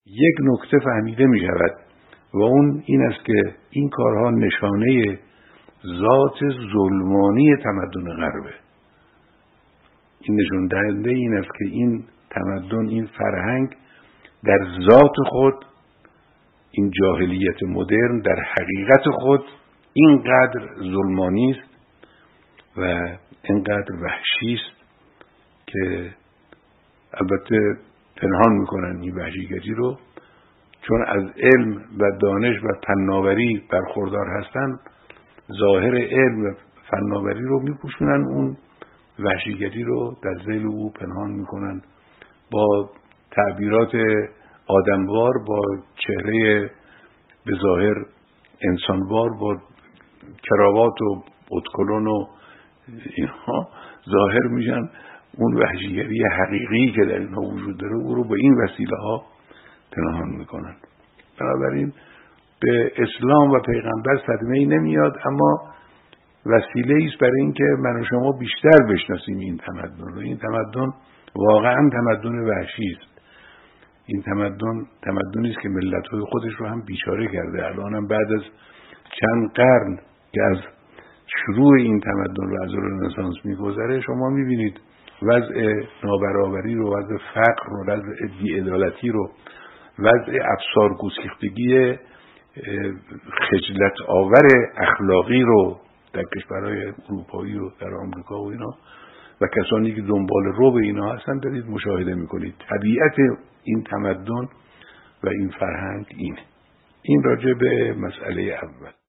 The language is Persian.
یک نکته فهمیده می شود و اون این است که این کارها نشانه ذات ظلمانی تمدن غربه. این نشون دهنده این است که این تمدن، این فرهنگ در ذات خود، این جاهلیت مدرن در حقیقت خود اینقدر ظلمانی است و اینقدر وحشی است که البته پنهان میکنن این وحشیگری رو، چون از علم و دانش و فناوری برخوردار هستن، ظاهر علم و فناوری رو میپوشونن، اون وحشیگری رو در ذیل او پنهان میکنن با تعبیرات آدموار، با چهره به ظاهر انسانوار، با کراوات و اتکلون و اینها ظاهر میشن. اون وحشیگری حقیقی که در اینها وجود داره او رو به این وسیله ها پنهان میکنن. بنابراین به اسلام و پیغمبر صدمه‌ای نمیاد، اما وسیله است برای اینکه من و شما بیشتر بشناسیم این تمدن رو. این تمدن واقعا تمدن وحشی است. این تمدنی است که ملت‌های خودش رو هم بیچاره کرده. الان هم بعد از چند قرن که از شروع این تمدن رو از رنسانس میگذره، شما میبینید وضع نابرابری رو، وضع فقر رو، وضع بی‌عدالتی رو، وضع افسار گسیختگی خجلت آور اخلاقی رو در کشورهای اروپایی و در آمریکا و اینا و کسانی که دنبال رو به اینا هستن دارید مشاهده میکنید. طبیعت این تمدن و این فرهنگ اینه. این راجع به مسئله اول.